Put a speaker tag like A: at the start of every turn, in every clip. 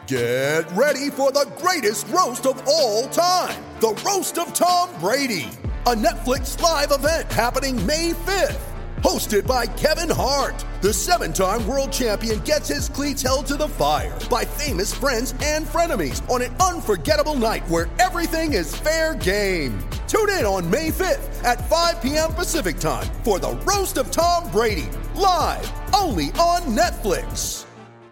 A: Get ready for the greatest roast of all time, the Roast of Tom Brady, a Netflix live event happening May 5th. Hosted by Kevin Hart, the 7-time world champion gets his cleats held to the fire by famous friends and frenemies on an unforgettable night where everything is fair game. Tune in on May 5th at 5 p.m. Pacific time for the Roast of Tom Brady, live only on Netflix.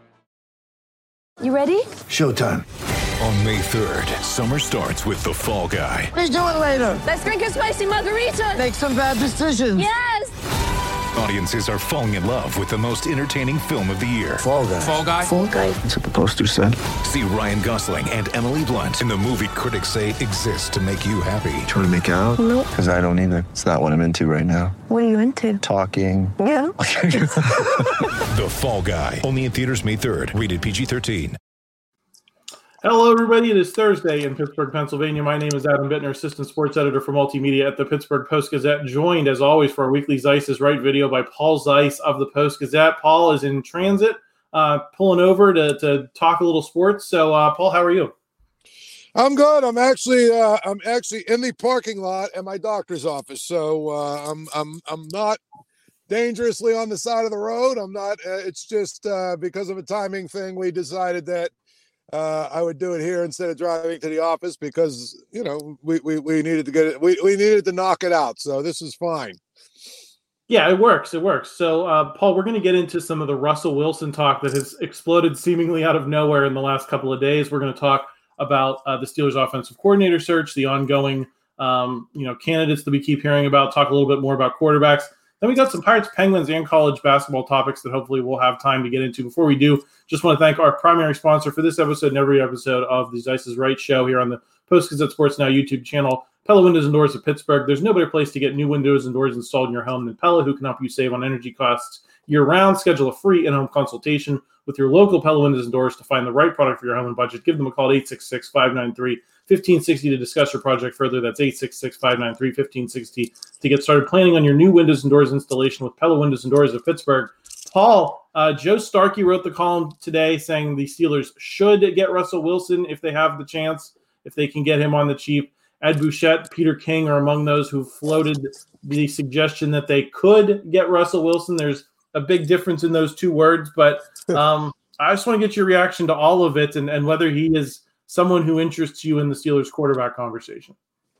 B: You ready?
C: Showtime.
D: On May 3rd, summer starts with The Fall Guy.
C: What are you doing later?
B: Let's drink a spicy margarita.
C: Make some bad decisions.
B: Yes!
D: Audiences are falling in love with the most entertaining film of the year.
C: Fall Guy.
D: Fall Guy?
B: Fall guy.
C: That's what the poster said.
D: See Ryan Gosling and Emily Blunt in the movie critics say exists to make you happy.
C: Trying to make it out?
B: Nope.
C: Because I don't either. It's not what I'm into right now.
B: What are you into?
C: Talking.
B: Yeah.
D: The Fall Guy. Only in theaters May 3rd. Rated PG-13.
E: Hello, everybody. It is Thursday in Pittsburgh, Pennsylvania. My name is Adam Bittner, Assistant Sports Editor for Multimedia at the Pittsburgh Post-Gazette, joined, as always, for our weekly Zeiss is Right video by Paul Zeiss of the Post-Gazette. Paul is in transit, pulling over to talk a little sports. So, Paul, how are you?
F: I'm good. I'm actually in the parking lot at my doctor's office. So I'm not dangerously on the side of the road. I'm not. It's just because of a timing thing. We decided that I would do it here instead of driving to the office because, you know, we needed to get it. We needed to knock it out. So this is fine.
E: Yeah, it works. It works. So, Paul, we're going to get into some of the Russell Wilson talk that has exploded seemingly out of nowhere in the last couple of days. We're going to talk about the Steelers offensive coordinator search, the ongoing, candidates that we keep hearing about, talk a little bit more about quarterbacks. Then we got some Pirates, Penguins, and college basketball topics that hopefully we'll have time to get into. Before we do, just want to thank our primary sponsor for this episode and every episode of the Zeiss is Right show here on the Post-Gazette Sports Now YouTube channel. Pella Windows and Doors of Pittsburgh. There's no better place to get new windows and doors installed in your home than Pella, who can help you save on energy costs year-round. Schedule a free in-home consultation with your local Pella Windows and Doors to find the right product for your home and budget. Give them a call at 866-593-1560 to discuss your project further. That's 866-593-1560 to get started planning on your new windows and doors installation with Pella Windows and Doors of Pittsburgh. Paul, Joe Starkey wrote the column today saying the Steelers should get Russell Wilson if they have the chance, if they can get him on the cheap. Ed Bouchette, Peter King are among those who floated the suggestion that they could get Russell Wilson. There's a big difference in those two words, but I just want to get your reaction to all of it and whether he is someone who interests you in the Steelers quarterback conversation.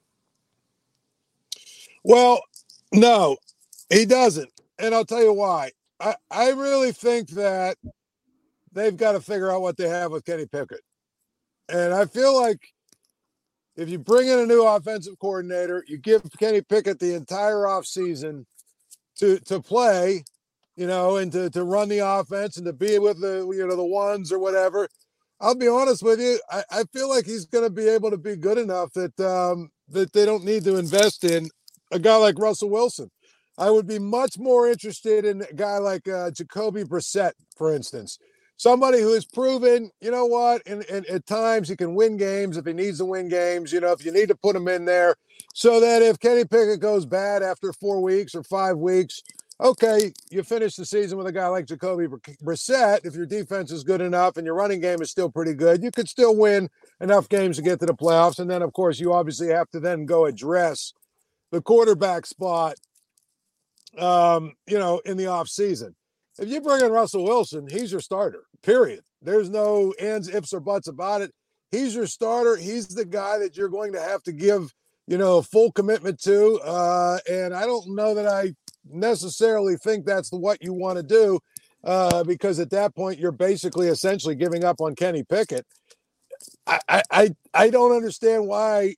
F: Well, no, he doesn't. And I'll tell you why. I really think that they've got to figure out what they have with Kenny Pickett. And I feel like if you bring in a new offensive coordinator, you give Kenny Pickett the entire offseason to play, and to run the offense and to be with the ones or whatever. I'll be honest with you. I feel like he's going to be able to be good enough that that they don't need to invest in a guy like Russell Wilson. I would be much more interested in a guy like Jacoby Brissett, for instance. Somebody who has proven, you know what, and at times he can win games if he needs to win games, if you need to put him in there so that if Kenny Pickett goes bad after 4 weeks or 5 weeks, okay, you finish the season with a guy like Jacoby Brissett. If your defense is good enough and your running game is still pretty good, you could still win enough games to get to the playoffs. And then, of course, you obviously have to then go address the quarterback spot, in the offseason. If you bring in Russell Wilson, he's your starter, period. There's no ands, ifs, or buts about it. He's your starter. He's the guy that you're going to have to give, full commitment to. And I don't know that I necessarily think that's what you want to do because at that point, you're basically essentially giving up on Kenny Pickett. I don't understand why,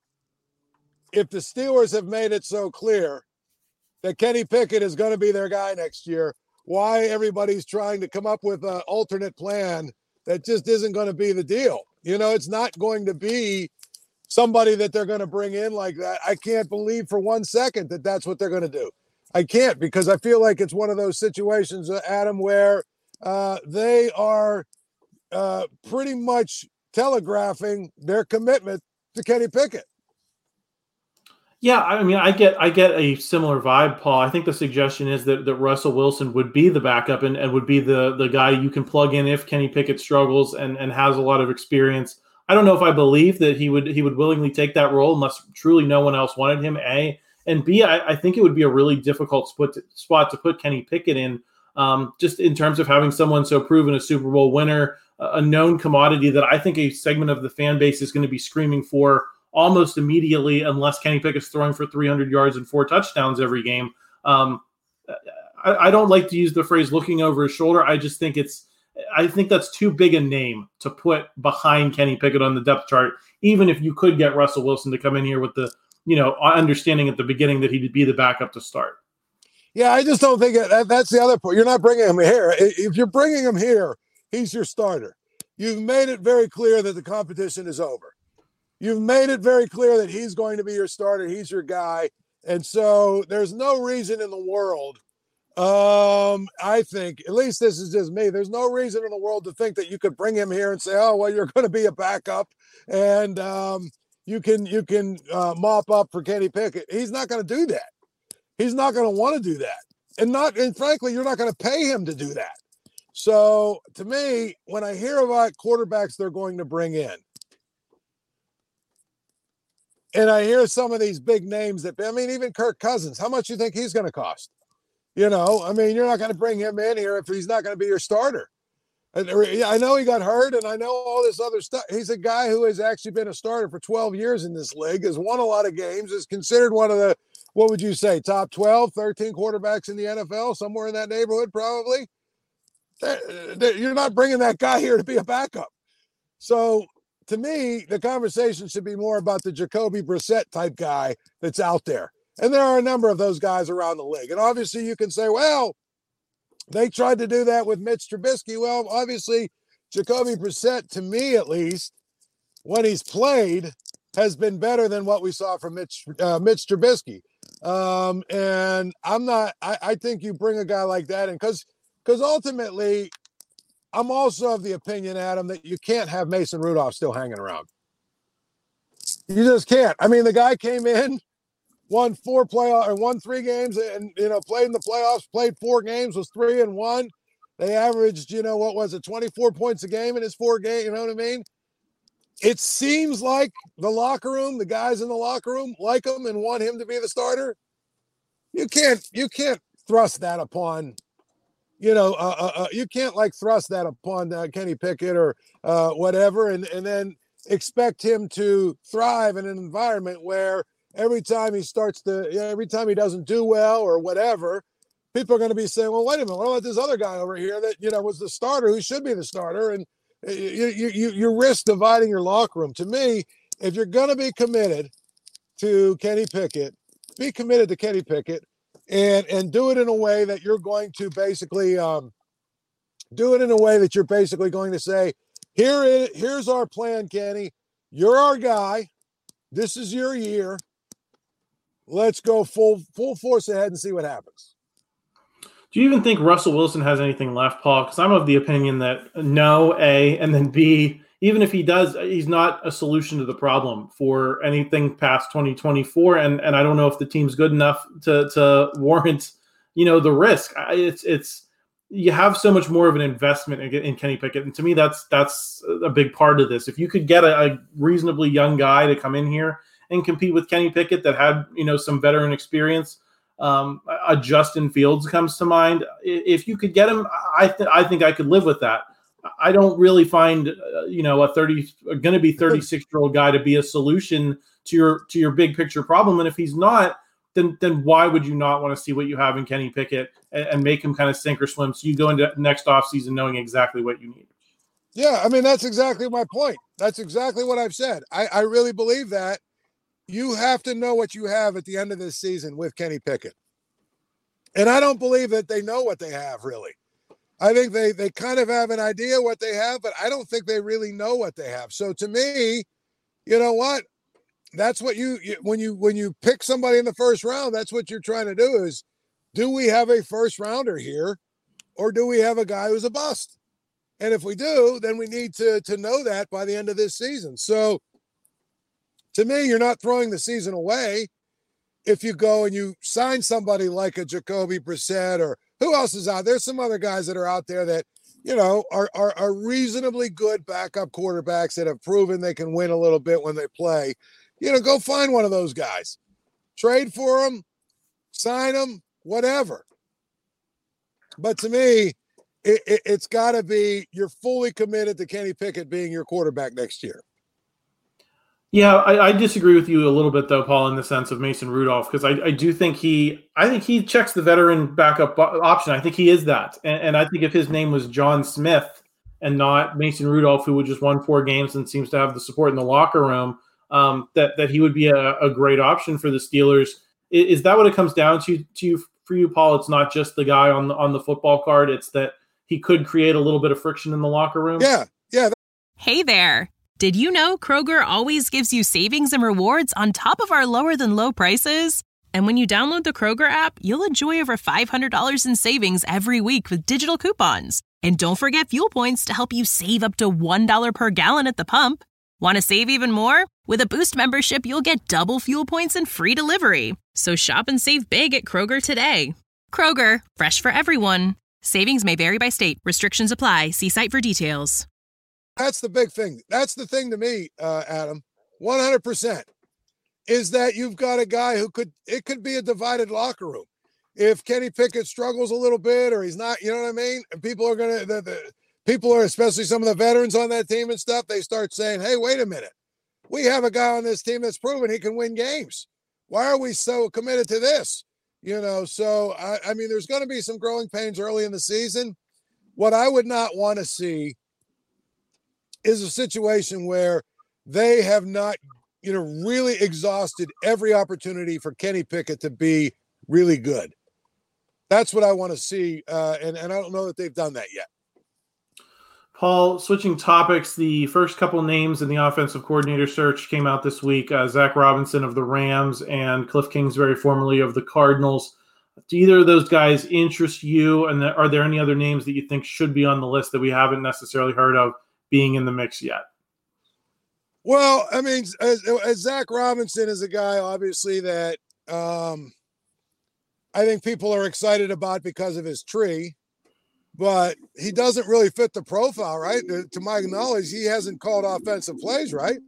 F: if the Steelers have made it so clear that Kenny Pickett is going to be their guy next year, why everybody's trying to come up with an alternate plan that just isn't going to be the deal. It's not going to be somebody that they're going to bring in like that. I can't believe for 1 second that that's what they're going to do. I can't, because I feel like it's one of those situations, Adam, where they are pretty much telegraphing their commitment to Kenny Pickett.
E: Yeah, I mean, I get a similar vibe, Paul. I think the suggestion is that Russell Wilson would be the backup and would be the guy you can plug in if Kenny Pickett struggles and has a lot of experience. I don't know if I believe that he would willingly take that role unless truly no one else wanted him, A. And B, I think it would be a really difficult spot to put Kenny Pickett in, just in terms of having someone so proven, a Super Bowl winner, a known commodity that I think a segment of the fan base is going to be screaming for almost immediately, unless Kenny Pickett's throwing for 300 yards and 4 touchdowns every game. I don't like to use the phrase looking over his shoulder. I think that's too big a name to put behind Kenny Pickett on the depth chart, even if you could get Russell Wilson to come in here with the, understanding at the beginning that he'd be the backup to start.
F: Yeah, I just don't think that's the other point. You're not bringing him here. If you're bringing him here, he's your starter. You've made it very clear that the competition is over. You've made it very clear that he's going to be your starter. He's your guy. And so there's no reason in the world, I think, at least this is just me, there's no reason in the world to think that you could bring him here and say, oh, well, you're going to be a backup and you can mop up for Kenny Pickett. He's not going to do that. He's not going to want to do that. And frankly, you're not going to pay him to do that. So to me, when I hear about quarterbacks they're going to bring in, and I hear some of these big names even Kirk Cousins, how much do you think he's going to cost? You're not going to bring him in here if he's not going to be your starter. I know he got hurt and I know all this other stuff. He's a guy who has actually been a starter for 12 years in this league, has won a lot of games, is considered one of the, what would you say, top 12, 13 quarterbacks in the NFL, somewhere in that neighborhood probably. You're not bringing that guy here to be a backup. So, to me, the conversation should be more about the Jacoby Brissett type guy that's out there. And there are a number of those guys around the league. And obviously you can say, well, they tried to do that with Mitch Trubisky. Well, obviously, Jacoby Brissett, to me at least, when he's played, has been better than what we saw from Mitch Trubisky. And I think you bring a guy like that in because ultimately – I'm also of the opinion, Adam, that you can't have Mason Rudolph still hanging around. You just can't. I mean, the guy came in, won 3 games and, played in the playoffs, played 4 games, was 3-1. They averaged, 24 points a game in his 4 games. You know what I mean? It seems like the locker room, the guys in the locker room like him and want him to be the starter. You can't thrust that upon you can't thrust that upon Kenny Pickett or whatever, and then expect him to thrive in an environment where every time he doesn't do well or whatever, people are going to be saying, well, wait a minute, what about this other guy over here that, was the starter who should be the starter? And you risk dividing your locker room. To me, if you're going to be committed to Kenny Pickett, be committed to Kenny Pickett. And do it in a way that you're going to basically going to say, here's our plan, Kenny. You're our guy. This is your year. Let's go full force ahead and see what happens.
E: Do you even think Russell Wilson has anything left, Paul? Because I'm of the opinion that no, A, and then B, even if he does, he's not a solution to the problem for anything past 2024. And I don't know if the team's good enough to warrant, the risk. It's you have so much more of an investment in Kenny Pickett. And to me, that's a big part of this. If you could get a reasonably young guy to come in here and compete with Kenny Pickett that had, some veteran experience, a Justin Fields comes to mind. If you could get him, I think I could live with that. I don't really find, a 36-year-old guy to be a solution to your big picture problem. And if he's not, then why would you not want to see what you have in Kenny Pickett and make him kind of sink or swim? So you go into next offseason knowing exactly what you need.
F: Yeah, I mean, that's exactly my point. That's exactly what I've said. I really believe that you have to know what you have at the end of this season with Kenny Pickett. And I don't believe that they know what they have, really. I think they kind of have an idea what they have, but I don't think they really know what they have. So to me, you know what? That's what when you pick somebody in the first round, that's what you're trying to do is, do we have a first rounder here or do we have a guy who's a bust? And if we do, then we need to know that by the end of this season. So to me, you're not throwing the season away. if you go and you sign somebody like a Jacoby Brissett, or who else is out? There's some other guys that are out there that, are reasonably good backup quarterbacks that have proven they can win a little bit when they play. Go find one of those guys, trade for them, sign them, whatever. But to me, it's got to be you're fully committed to Kenny Pickett being your quarterback next year.
E: Yeah, I disagree with you a little bit, though, Paul, in the sense of Mason Rudolph, because I do think he checks the veteran backup option. I think he is that. And I think if his name was John Smith and not Mason Rudolph, who just won 4 games and seems to have the support in the locker room, that he would be a great option for the Steelers. Is that what it comes down to for you, Paul? It's not just the guy on the football card. It's that he could create a little bit of friction in the locker room.
F: Yeah.
G: Hey there. Did you know Kroger always gives you savings and rewards on top of our lower than low prices? And when you download the Kroger app, you'll enjoy over $500 in savings every week with digital coupons. And don't forget fuel points to help you save up to $1 per gallon at the pump. Want to save even more? With a Boost membership, you'll get double fuel points and free delivery. So shop and save big at Kroger today. Kroger, fresh for everyone. Savings may vary by state. Restrictions apply. See site for details.
F: That's the big thing. That's the thing to me, Adam, 100%, is that you've got a guy it could be a divided locker room. If Kenny Pickett struggles a little bit, or he's not, you know what I mean? And people are especially some of the veterans on that team and stuff, they start saying, hey, wait a minute. We have a guy on this team that's proven he can win games. Why are we so committed to this? So, I mean, there's going to be some growing pains early in the season. What I would not want to see is a situation where they have not, really exhausted every opportunity for Kenny Pickett to be really good. That's what I want to see. And I don't know that they've done that yet.
E: Paul, switching topics, the first couple names in the offensive coordinator search came out this week. Zach Robinson of the Rams and Cliff Kingsbury, formerly of the Cardinals. Do either of those guys interest you? And are there any other names that you think should be on the list that we haven't necessarily heard of being in the mix yet?
F: Well, I mean, as Zach Robinson is a guy, obviously, that I think people are excited about because of his tree, but he doesn't really fit the profile, right? To my knowledge, he hasn't called offensive plays, right?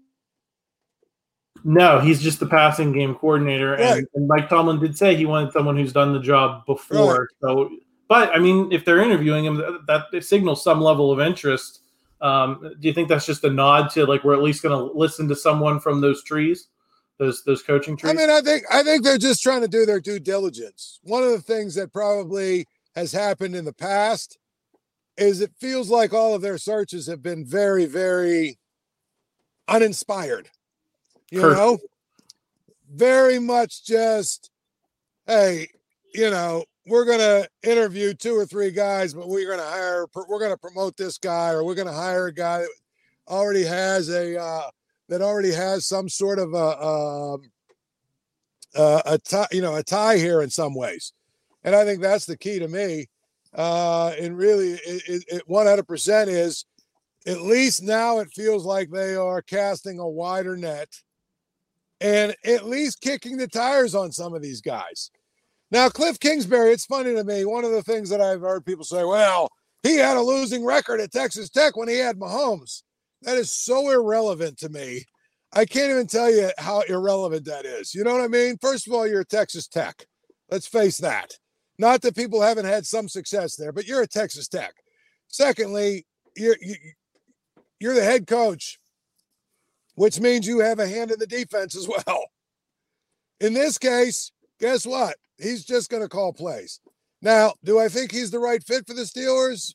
E: No, he's just the passing game coordinator.
F: Right.
E: And Mike Tomlin did say he wanted someone who's done the job before. Right. So, but I mean, if they're interviewing him, that signals some level of interest. Do you think that's just a nod to we're at least going to listen to someone from those trees, those coaching trees?
F: I mean, I think they're just trying to do their due diligence. One of the things that probably has happened in the past is it feels like all of their searches have been very, very uninspired. Very much just, hey, we're going to interview 2 or 3 guys, but we're going to promote this guy, or we're going to hire a guy that already has some sort of a tie here in some ways. And I think that's the key to me. And really it 100% is, at least now it feels like they are casting a wider net and at least kicking the tires on some of these guys. Now, Cliff Kingsbury, it's funny to me. One of the things that I've heard people say, well, he had a losing record at Texas Tech when he had Mahomes. That is so irrelevant to me. I can't even tell you how irrelevant that is. You know what I mean? First of all, you're at Texas Tech. Let's face that. Not that people haven't had some success there, but you're at Texas Tech. Secondly, you're the head coach, which means you have a hand in the defense as well. In this case, guess what? He's just going to call plays. Now, do I think he's the right fit for the Steelers?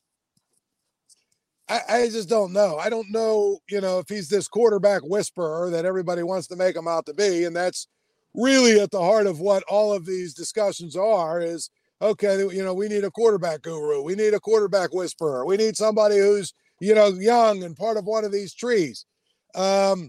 F: I just don't know. I don't know, if he's this quarterback whisperer that everybody wants to make him out to be. And that's really at the heart of what all of these discussions are is, okay, we need a quarterback guru. We need a quarterback whisperer. We need somebody who's, young and part of one of these trees. So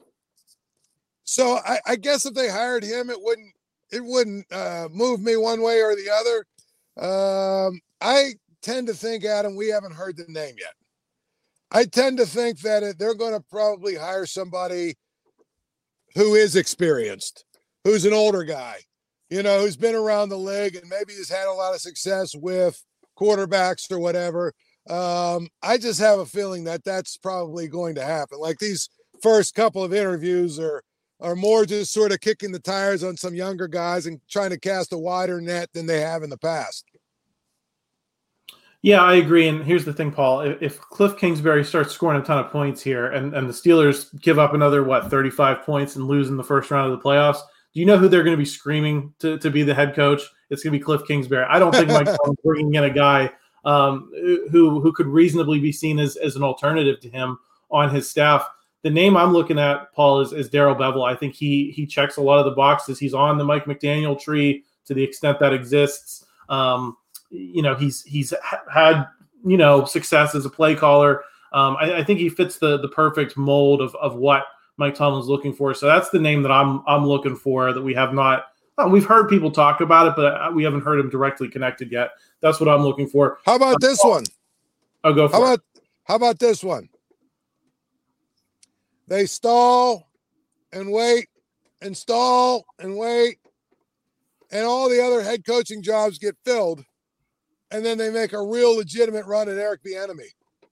F: I guess if they hired him, it wouldn't move me one way or the other. I tend to think, Adam, we haven't heard the name yet. I tend to think that they're going to probably hire somebody who is experienced, who's an older guy, who's been around the league and maybe has had a lot of success with quarterbacks or whatever. I just have a feeling that that's probably going to happen. Like these first couple of interviews are more just sort of kicking the tires on some younger guys and trying to cast a wider net than they have in the past.
E: Yeah, I agree. And here's the thing, Paul. If Cliff Kingsbury starts scoring a ton of points here and the Steelers give up another, 35 points and lose in the first round of the playoffs, do you know who they're going to be screaming to be the head coach? It's going to be Cliff Kingsbury. I don't think Mike Tomlin's bringing in a guy who could reasonably be seen as an alternative to him on his staff. The name I'm looking at, Paul, is Darrell Bevell. I think he checks a lot of the boxes. He's on the Mike McDaniel tree to the extent that exists. He's had success as a play caller. I think he fits the perfect mold of what Mike Tomlin's looking for. So that's the name that I'm looking for that we have not. We've heard people talk about it, but we haven't heard him directly connected yet. That's what I'm looking for.
F: How about this one?
E: I'll go for it.
F: How about this one? They stall and wait and stall and wait, and all the other head coaching jobs get filled, and then they make a real legitimate run at Eric Bieniemy.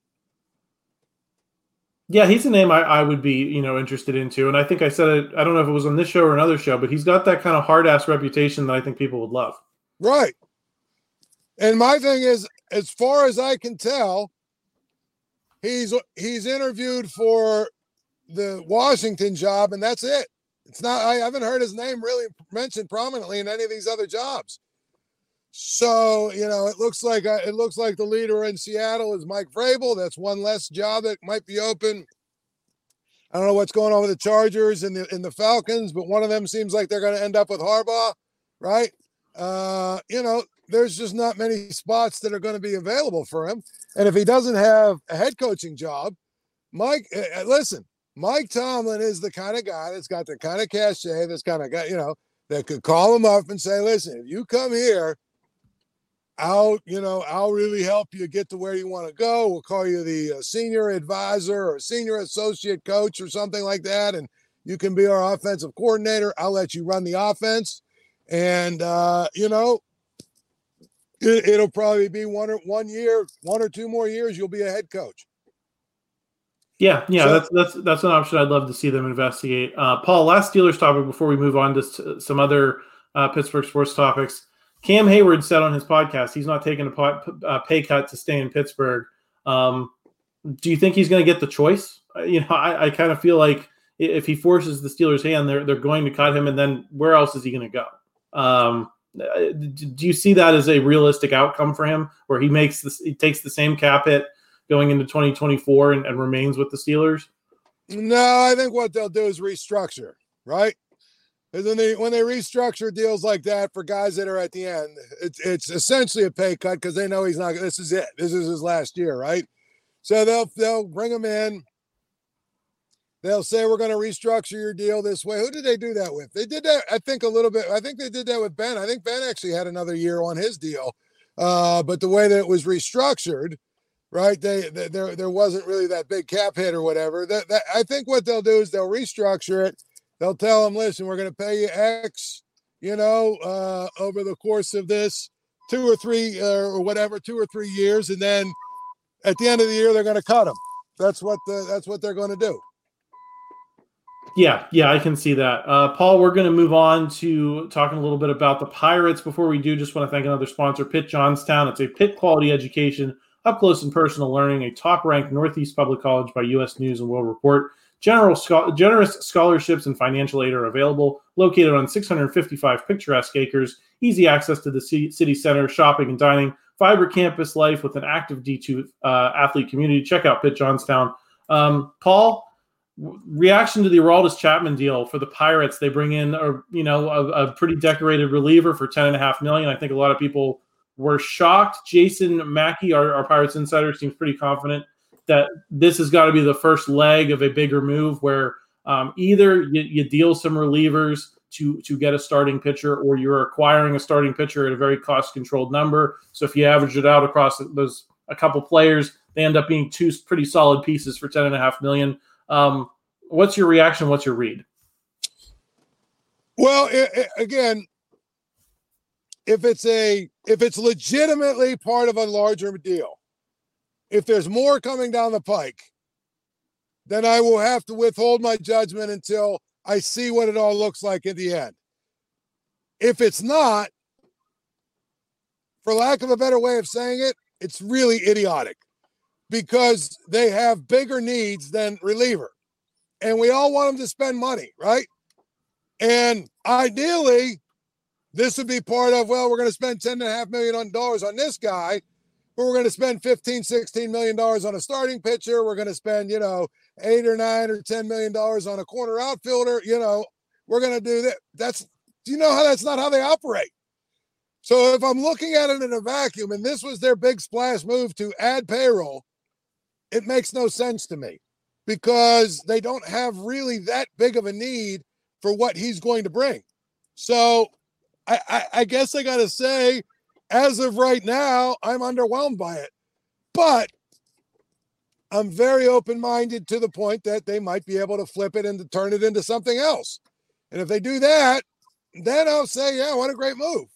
E: Yeah, he's a name I would be, interested into. And I think I said it, I don't know if it was on this show or another show, but he's got that kind of hard-ass reputation that I think people would love.
F: Right. And my thing is, as far as I can tell, he's interviewed for the Washington job, and that's it. It's not. I haven't heard his name really mentioned prominently in any of these other jobs. So it looks like the leader in Seattle is Mike Vrabel. That's one less job that might be open. I don't know what's going on with the Chargers and the Falcons, but one of them seems like they're going to end up with Harbaugh, right? There's just not many spots that are going to be available for him. And if he doesn't have a head coaching job, Mike Tomlin is the kind of guy that's got the kind of cachet, that's kind of guy, that could call him up and say, listen, if you come here, I'll really help you get to where you want to go. We'll call you the senior advisor or senior associate coach or something like that. And you can be our offensive coordinator. I'll let you run the offense. And, it'll probably be one or two more years. You'll be a head coach.
E: Yeah. So, that's an option I'd love to see them investigate. Paul, last Steelers topic before we move on to some other Pittsburgh sports topics. Cam Hayward said on his podcast he's not taking a pay cut to stay in Pittsburgh. Do you think he's going to get the choice? I kind of feel like if he forces the Steelers' hand, they're going to cut him, and then where else is he going to go? Do you see that as a realistic outcome for him, where he takes the same cap hit going into 2024 and remains with the Steelers?
F: No, I think what they'll do is restructure, right? Because when they restructure deals like that for guys that are at the end, it's essentially a pay cut because they know he's not. This is it. This is his last year, right? So they'll bring him in. They'll say we're going to restructure your deal this way. Who did they do that with? They did that, I think, a little bit. I think they did that with Ben. I think Ben actually had another year on his deal, but the way that it was restructured, right? There wasn't really that big cap hit or whatever. I think what they'll do is they'll restructure it. They'll tell them, listen, we're going to pay you X, over the course of this 2 or 3 years. And then at the end of the year, they're going to cut them. That's what they're going to do.
E: Yeah, I can see that. Paul, we're going to move on to talking a little bit about the Pirates. Before we do, just want to thank another sponsor, Pitt Johnstown. It's a Pitt quality education, up close and personal learning, a top-ranked Northeast Public College by U.S. News and World Report. Generous scholarships and financial aid are available. Located on 655 picturesque acres, easy access to the city center, shopping and dining, vibrant campus life with an active D2 athlete community. Check out Pitt Johnstown. Paul, reaction to the Aroldis Chapman deal for the Pirates. They bring in a pretty decorated reliever for $10.5 million. I think a lot of people were shocked. Jason Mackey, our Pirates insider, seems pretty confident that this has got to be the first leg of a bigger move where either you deal some relievers to get a starting pitcher, or you're acquiring a starting pitcher at a very cost-controlled number. So if you average it out across a couple players, they end up being two pretty solid pieces for $10.5 million. What's your reaction? What's your read?
F: Well, again, if it's legitimately part of a larger deal, if there's more coming down the pike, then I will have to withhold my judgment until I see what it all looks like at the end. If it's not, for lack of a better way of saying it, it's really idiotic because they have bigger needs than reliever. And we all want them to spend money, right? And ideally, this would be part of, well, we're going to spend $10.5 million on this guy, but we're going to spend $15-16 million on a starting pitcher. We're going to spend, $8 or $9 or $10 million on a corner outfielder. We're going to do that. Do you know how that's not how they operate? So if I'm looking at it in a vacuum and this was their big splash move to add payroll, it makes no sense to me because they don't have really that big of a need for what he's going to bring. So I guess I got to say, as of right now, I'm underwhelmed by it. But I'm very open-minded to the point that they might be able to flip it and to turn it into something else. And if they do that, then I'll say, yeah, what a great move.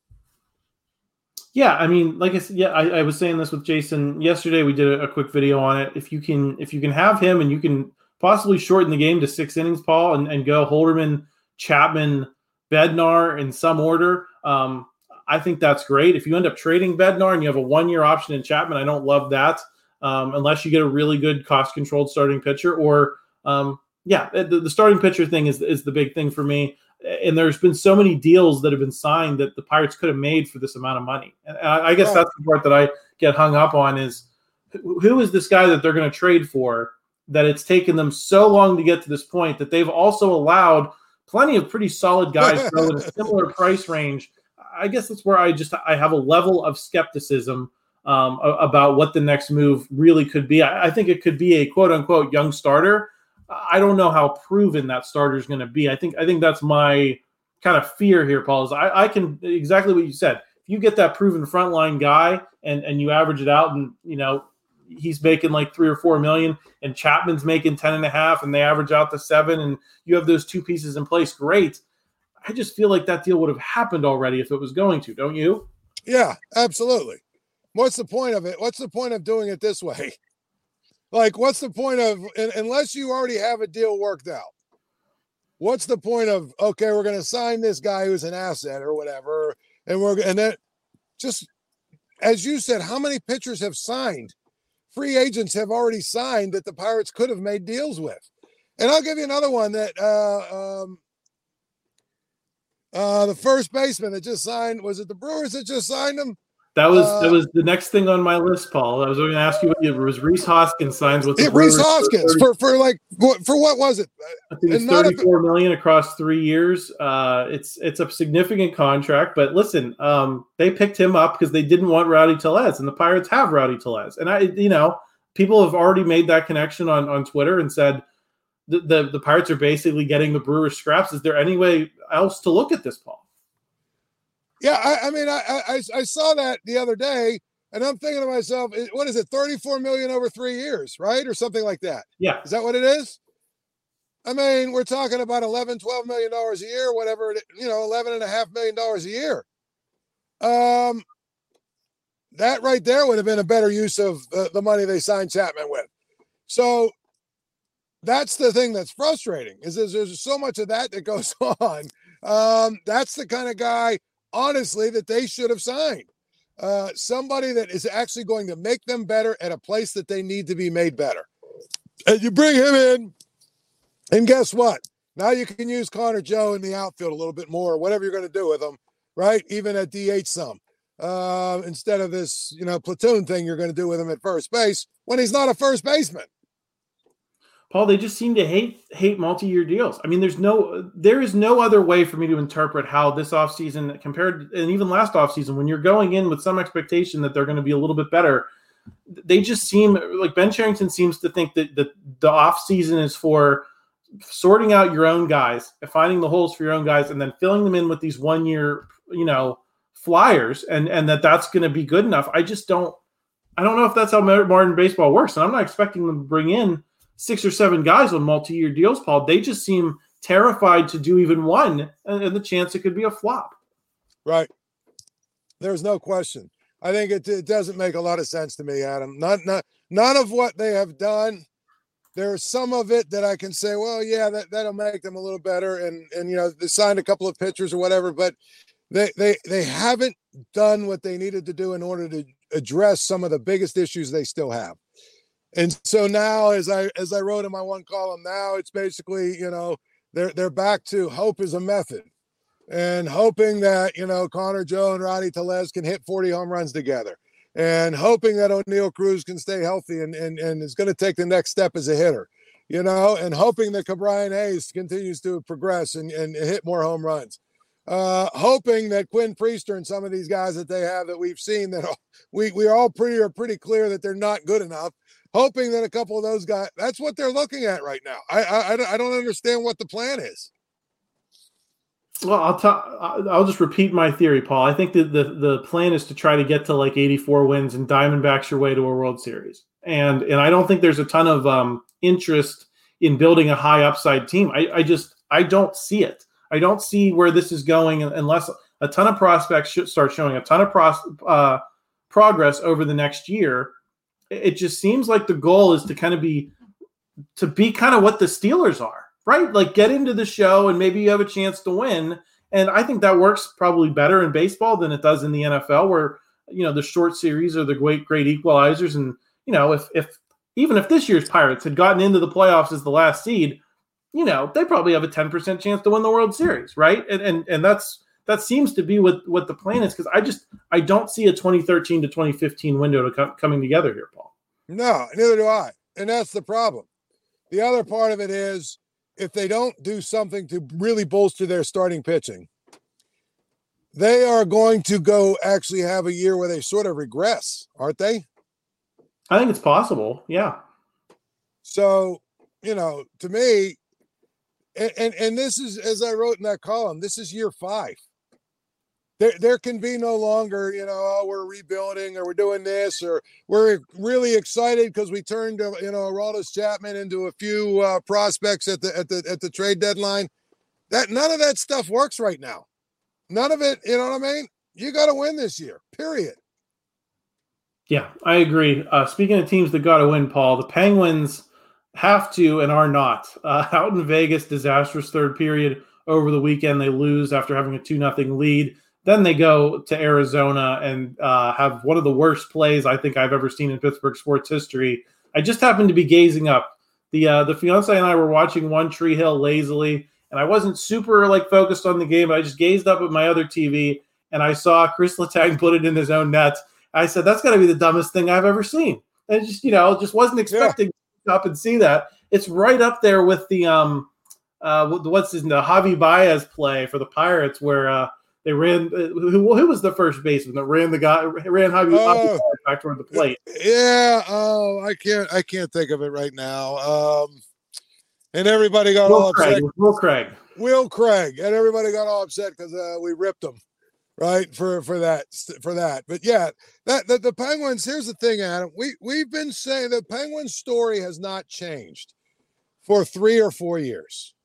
E: Yeah, I mean, like I said, I was saying this with Jason yesterday. We did a quick video on it. If you can have him and you can possibly shorten the game to 6 innings, Paul, and go Holderman, Chapman, Bednar in some order, I think that's great. If you end up trading Bednar and you have a 1-year option in Chapman, I don't love that unless you get a really good cost-controlled starting pitcher. Or, the starting pitcher thing is the big thing for me. And there's been so many deals that have been signed that the Pirates could have made for this amount of money. And I guess that's the part that I get hung up on is who is this guy that they're going to trade for that it's taken them so long to get to this point that they've also allowed plenty of pretty solid guys to go in a similar price range. I guess that's where I have a level of skepticism about what the next move really could be. I think it could be a quote unquote young starter. I don't know how proven that starter is going to be. I think that's my kind of fear here, Paul, is I can exactly what you said. If you get that proven frontline guy and you average it out and, he's making like $3 or $4 million and Chapman's making 10.5 and they average out to 7 and you have those two pieces in place. Great. I just feel like that deal would have happened already if it was going to, don't you?
F: Yeah, absolutely. What's the point of it? What's the point of doing it this way? Like, what's the point of, unless you already have a deal worked out, what's the point of, okay, we're going to sign this guy who's an asset or whatever. And then just, as you said, how many pitchers have signed? Free agents have already signed that the Pirates could have made deals with. And I'll give you another one that, the first baseman that just signed, was it the Brewers that just signed him?
E: That was the next thing on my list, Paul. I was going to ask you what it was. Rhys Hoskins signs with the
F: Rhys Hoskins for what was it?
E: I think it's $34 million across 3 years. It's a significant contract, but listen, they picked him up because they didn't want Rowdy Tellez, and the Pirates have Rowdy Tellez, and people have already made that connection on Twitter and said the Pirates are basically getting the Brewers scraps. Is there any way else to look at this, Paul?
F: Yeah, I saw that the other day, and I'm thinking to myself, what is it, $34 million over 3 years, right? Or something like that.
E: Yeah.
F: Is that what it is? I mean, we're talking about $11-12 million a year, whatever, $11.5 million a year. That right there would have been a better use of the money they signed Chapman with. So that's the thing that's frustrating, is there's so much of that goes on. That's the kind of guy, honestly, that they should have signed. Somebody that is actually going to make them better at a place that they need to be made better. And you bring him in, and guess what? Now you can use Connor Joe in the outfield a little bit more, whatever you're going to do with him, right? Even at DH some. Instead of this, platoon thing you're going to do with him at first base when he's not a first baseman.
E: Paul, they just seem to hate multi-year deals. I mean, there is no other way for me to interpret how this offseason compared, and even last offseason, when you're going in with some expectation that they're going to be a little bit better, they just seem like Ben Cherington seems to think that the offseason is for sorting out your own guys, finding the holes for your own guys, and then filling them in with these 1 year, flyers, and that's going to be good enough. I don't know if that's how modern baseball works, and I'm not expecting them to bring in 6 or 7 guys on multi-year deals, Paul. They just seem terrified to do even one, and the chance it could be a flop.
F: Right. There's no question. I think it doesn't make a lot of sense to me, Adam. None of what they have done. There's some of it that I can say, well, yeah, that'll make them a little better. And they signed a couple of pitchers or whatever, but they haven't done what they needed to do in order to address some of the biggest issues they still have. And so now, as I wrote in my one column, now it's basically, they're back to hope is a method, and hoping that, Connor Joe and Roddy Tellez can hit 40 home runs together, and hoping that O'Neal Cruz can stay healthy and is going to take the next step as a hitter, and hoping that Ke'Bryan Hayes continues to progress and hit more home runs. Hoping that Quinn Priester and some of these guys that they have that we've seen that we are pretty clear that they're not good enough. Hoping that a couple of those guys, that's what they're looking at right now. I don't understand what the plan is.
E: Well, I'll just repeat my theory, Paul. I think that the plan is to try to get to like 84 wins and Diamondbacks your way to a World Series. And I don't think there's a ton of interest in building a high upside team. I don't see it. I don't see where this is going unless a ton of prospects should start showing a ton of progress over the next year. It just seems like the goal is to be kind of what the Steelers are, right? Like get into the show and maybe you have a chance to win. And I think that works probably better in baseball than it does in the NFL, where, the short series are the great equalizers. And, if this year's Pirates had gotten into the playoffs as the last seed, they probably have a 10% chance to win the World Series, right? And that seems to be what the plan is, because I don't see a 2013 to 2015 window coming together here, Paul.
F: No, neither do I. And that's the problem. The other part of it is if they don't do something to really bolster their starting pitching, they are going to go actually have a year where they sort of regress, aren't they?
E: I think it's possible, yeah.
F: So, to me, and this is, as I wrote in that column, this is year 5. There can be no longer, we're rebuilding or we're doing this or we're really excited because we turned, Aroldis Chapman into a few prospects at the trade deadline. None of that stuff works right now. None of it, you know what I mean? You got to win this year, period.
E: Yeah, I agree. Speaking of teams that got to win, Paul, the Penguins have to and are not. Out in Vegas, disastrous third period over the weekend. They lose after having a 2-0 lead. Then they go to Arizona and have one of the worst plays I think I've ever seen in Pittsburgh sports history. I just happened to be gazing up. The fiance and I were watching One Tree Hill lazily, and I wasn't super focused on the game, but I just gazed up at my other TV, and I saw Chris Letang put it in his own net. I said, that's got to be the dumbest thing I've ever seen. And just wasn't expecting to up and see that. It's right up there with the Javi Baez play for the Pirates where they ran. Who was the first baseman that ran Javi back toward the plate?
F: Yeah. Oh, I can't think of it right now. And everybody got all upset. Will Craig, and everybody got all upset because we ripped them, right? For that. But yeah, the Penguins. Here's the thing, Adam. We've been saying the Penguins story has not changed for 3 or 4 years.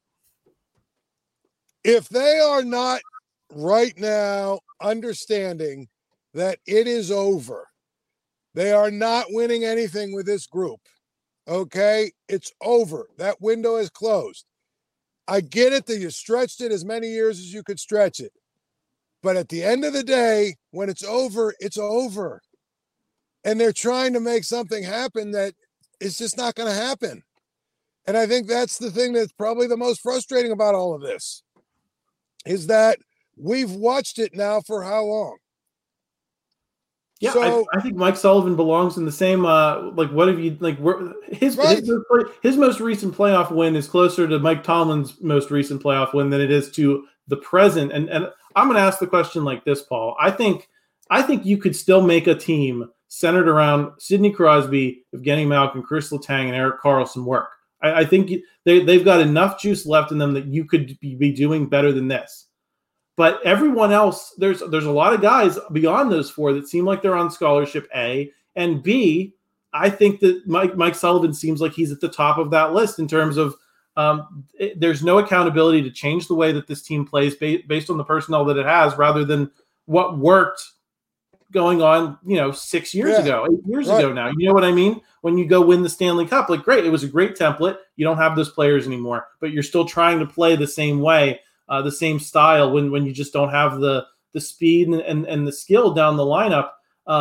F: If they are not right now understanding that it is over, they are not winning anything with this group. Okay, it's over. That window is closed. I get it that you stretched it as many years as you could stretch it. But at the end of the day, when it's over, it's over. And they're trying to make something happen that is just not going to happen. And I think that's the thing that's probably the most frustrating about all of this, is that we've watched it now for how long?
E: Yeah, so, I think Mike Sullivan belongs in the same. What have you his most recent playoff win is closer to Mike Tomlin's most recent playoff win than it is to the present. And I'm going to ask the question like this, Paul. I think you could still make a team centered around Sidney Crosby, Evgeny Malkin, Chris Letang, and Erik Karlsson work. I think they've got enough juice left in them that you could be doing better than this. But everyone else, there's a lot of guys beyond those 4 that seem like they're on scholarship, A. And B, I think that Mike Sullivan seems like he's at the top of that list in terms of there's no accountability to change the way that this team plays based on the personnel that it has, rather than what worked going on, 6 years
F: Yeah.
E: ago, 8 years
F: Right.
E: ago now. You know what I mean? When you go win the Stanley Cup, like, great, it was a great template. You don't have those players anymore, but you're still trying to play the same way, the same style when you just don't have the speed and the skill down the lineup.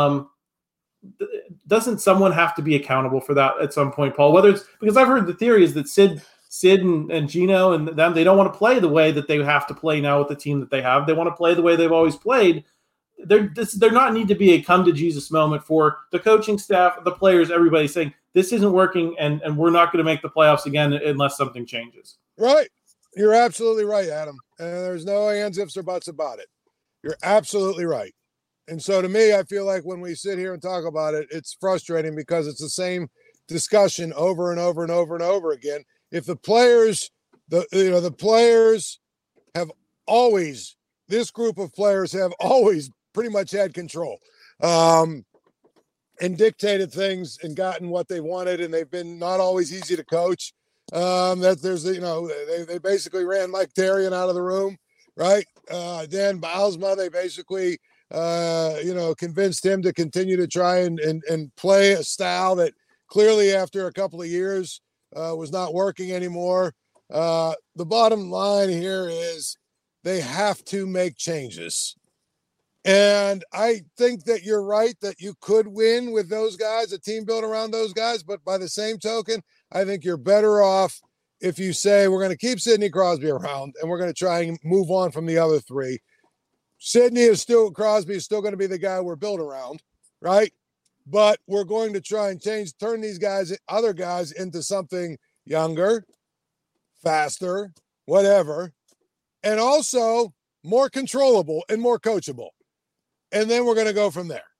E: Doesn't someone have to be accountable for that at some point, Paul? Whether it's because I've heard the theory is that Sid and Gino and them, they don't want to play the way that they have to play now with the team that they have. They want to play the way they've always played. There not need to be a come to Jesus moment for the coaching staff, the players, everybody saying this isn't working and we're not going to make the playoffs again unless something changes.
F: Right. You're absolutely right, Adam. And there's no ands, ifs, or buts about it. You're absolutely right. And so to me, I feel like when we sit here and talk about it, it's frustrating because it's the same discussion over and over and over and over again. If the players, the players have always, this group of players have always pretty much had control and dictated things and gotten what they wanted, and they've been not always easy to coach. That there's, they basically ran Mike Therrien out of the room, right? Dan Bylsma, they basically, convinced him to continue to try and play a style that clearly after a couple of years was not working anymore. The bottom line here is they have to make changes. And I think that you're right that you could win with those guys, a team built around those guys. But by the same token, I think you're better off if you say we're going to keep Sidney Crosby around and we're going to try and move on from the other three. Crosby is still going to be the guy we're built around, right? But we're going to try and turn these other guys into something younger, faster, whatever, and also more controllable and more coachable. And then we're going to go from there.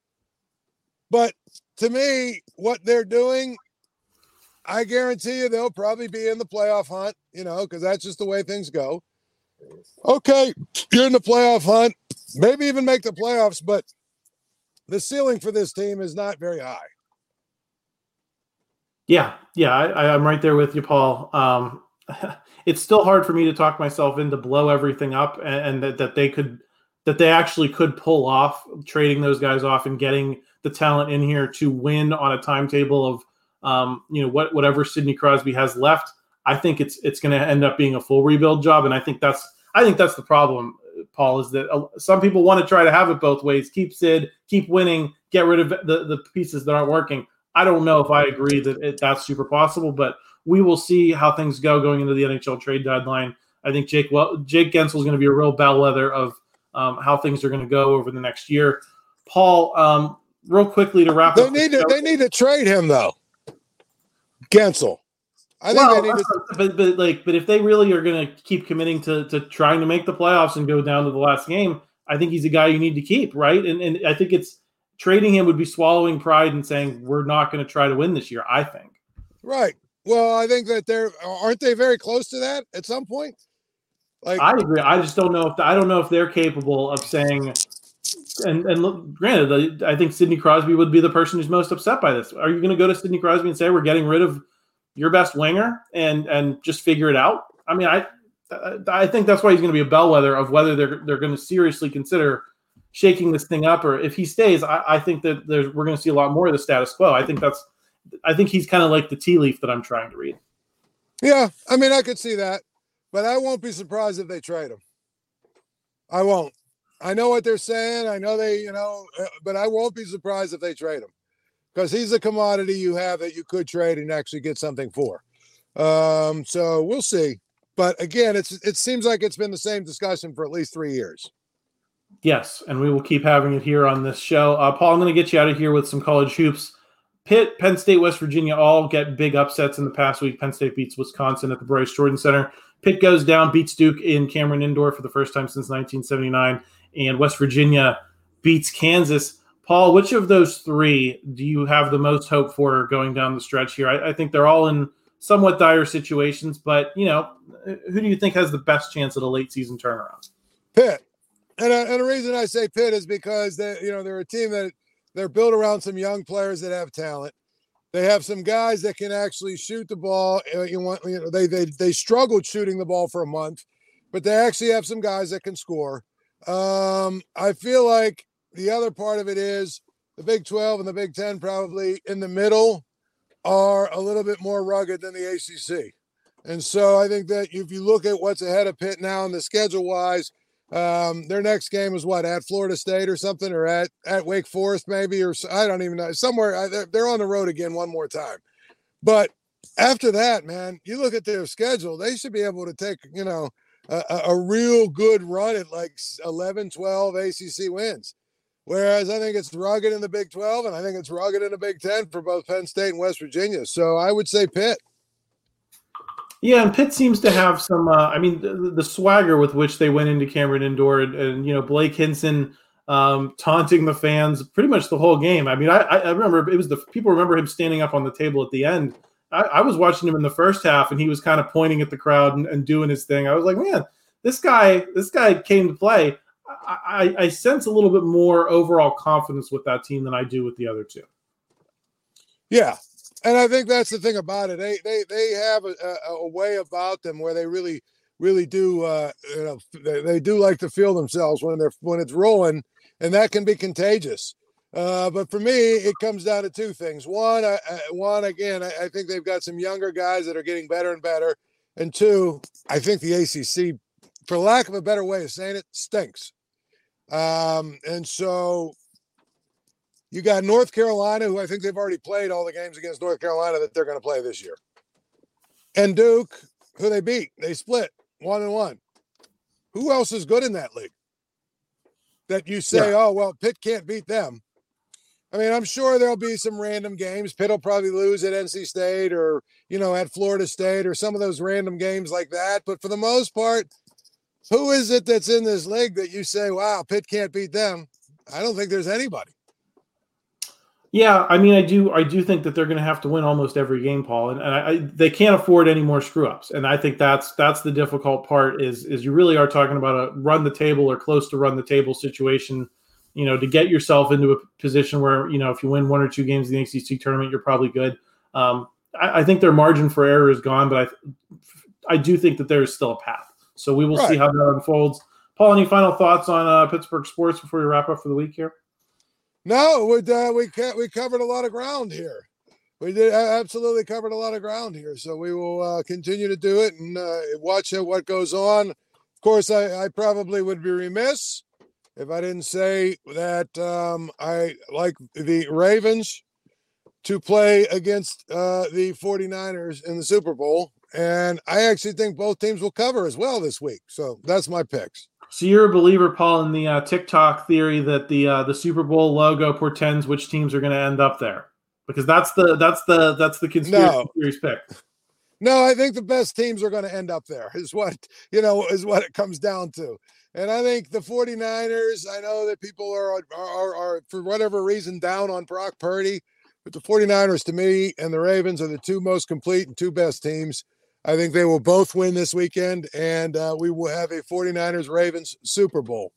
F: But to me, what they're doing, I guarantee you they'll probably be in the playoff hunt, because that's just the way things go. Okay, you're in the playoff hunt, maybe even make the playoffs, but the ceiling for this team is not very high. Yeah,
E: I'm right there with you, Paul. It's still hard for me to talk myself into blow everything up and that they actually could pull off trading those guys off and getting the talent in here to win on a timetable of whatever Sidney Crosby has left. I think it's going to end up being a full rebuild job, and I think that's the problem, Paul, is that some people want to try to have it both ways: keep Sid, keep winning, get rid of the pieces that aren't working. I don't know if I agree that that's super possible, but we will see how things go going into the NHL trade deadline. I think Jake Gensel is going to be a real bellwether of how things are going to go over the next year. Paul, real quickly to wrap up.
F: They need to trade him though, Gensel. I think they need to.
E: But if they really are going to keep committing to trying to make the playoffs and go down to the last game, I think he's a guy you need to keep, right? And I think it's trading him would be swallowing pride and saying we're not going to try to win this year. I think.
F: Right. Well, I think that aren't they very close to that at some point?
E: I agree. I just don't know if they're capable of saying. And look, granted, I think Sidney Crosby would be the person who's most upset by this. Are you going to go to Sidney Crosby and say we're getting rid of your best winger and just figure it out? I mean, I think that's why he's going to be a bellwether of whether they're going to seriously consider shaking this thing up, or if he stays, I think that we're going to see a lot more of the status quo. I think he's kind of like the tea leaf that I'm trying to read.
F: Yeah, I mean, I could see that, but I won't be surprised if they trade him. I won't. I know what they're saying. I know but I won't be surprised if they trade him because he's a commodity you have that you could trade and actually get something for. So we'll see. But again, it seems like it's been the same discussion for at least 3 years.
E: Yes, and we will keep having it here on this show. Paul, I'm going to get you out of here with some college hoops. Pitt, Penn State, West Virginia all get big upsets in the past week. Penn State beats Wisconsin at the Bryce Jordan Center. Pitt goes down, beats Duke in Cameron Indoor for the first time since 1979. And West Virginia beats Kansas. Paul, which of those three do you have the most hope for going down the stretch here? I think they're all in somewhat dire situations, but, who do you think has the best chance at a late season turnaround?
F: Pitt. And the reason I say Pitt is because they're a team that they're built around some young players that have talent. They have some guys that can actually shoot the ball. They struggled shooting the ball for a month, but they actually have some guys that can score. I feel like the other part of it is the Big 12 and the Big 10 probably in the middle are a little bit more rugged than the ACC. And so I think that if you look at what's ahead of Pitt now in the schedule-wise, their next game is what, at Florida State or something, or at Wake Forest maybe, or I don't even know. Somewhere they're on the road again one more time. But after that, man, you look at their schedule, they should be able to take, a real good run at like 11, 12 ACC wins. Whereas I think it's rugged in the Big 12, and I think it's rugged in the Big 10 for both Penn State and West Virginia. So I would say Pitt.
E: Yeah, and Pitt seems to have some. The swagger with which they went into Cameron Indoor, and Blake Hinson taunting the fans pretty much the whole game. I mean, I remember people remember him standing up on the table at the end. I was watching him in the first half, and he was kind of pointing at the crowd and doing his thing. I was like, man, this guy came to play. I sense a little bit more overall confidence with that team than I do with the other two.
F: Yeah. And I think that's the thing about it. They have a way about them where they really do. They do like to feel themselves when it's rolling, and that can be contagious. But for me, it comes down to two things. One, again, I think they've got some younger guys that are getting better and better. And two, I think the ACC, for lack of a better way of saying it, stinks. And so you got North Carolina, who I think they've already played all the games against North Carolina that they're going to play this year. And Duke, who they beat. They split 1-1. Who else is good in that league? That you say, oh, well, Pitt can't beat them. I mean, I'm sure there'll be some random games. Pitt will probably lose at NC State or, at Florida State or some of those random games like that. But for the most part, who is it that's in this league that you say, wow, Pitt can't beat them? I don't think there's anybody.
E: Yeah, I mean, I do think that they're going to have to win almost every game, Paul, and they can't afford any more screw-ups. And I think that's the difficult part is you really are talking about a run the table or close to run the table situation, to get yourself into a position where, if you win one or two games in the ACC tournament, you're probably good. I think their margin for error is gone, but I do think that there is still a path. So we will see how that unfolds. Paul, any final thoughts on Pittsburgh sports before we wrap up for the week here?
F: No, we covered a lot of ground here. We did absolutely covered a lot of ground here. So we will continue to do it and watch what goes on. Of course, I probably would be remiss if I didn't say that I like the Ravens to play against the 49ers in the Super Bowl. And I actually think both teams will cover as well this week. So that's my picks.
E: So you're a believer, Paul, in the TikTok theory that the Super Bowl logo portends which teams are going to end up there, because that's the conspiracy theory's pick.
F: No, I think the best teams are going to end up there is what it comes down to. And I think the 49ers, I know that people are for whatever reason down on Brock Purdy, but the 49ers to me and the Ravens are the two most complete and two best teams. I think they will both win this weekend, and we will have a 49ers-Ravens Super Bowl.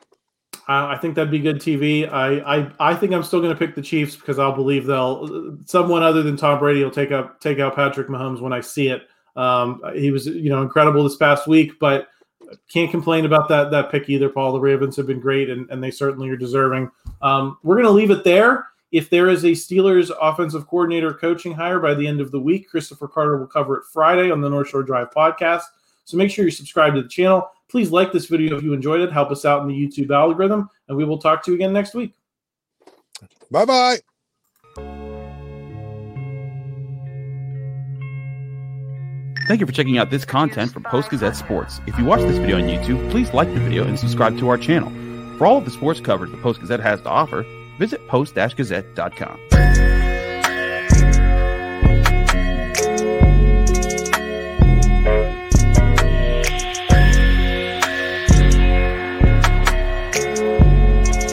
E: I think that'd be good TV. I think I'm still going to pick the Chiefs because I'll believe someone other than Tom Brady will take out Patrick Mahomes when I see it. He was incredible this past week, but can't complain about that pick either, Paul. The Ravens have been great, and they certainly are deserving. We're going to leave it there. If there is a Steelers offensive coordinator coaching hire by the end of the week, Christopher Carter will cover it Friday on the North Shore Drive podcast. So make sure you subscribe to the channel. Please like this video if you enjoyed it. Help us out in the YouTube algorithm, and we will talk to you again next week.
F: Bye-bye.
H: Thank you for checking out this content from Post-Gazette Sports. If you watch this video on YouTube, please like the video and subscribe to our channel. For all of the sports coverage the Post-Gazette has to offer, visit post-gazette.com.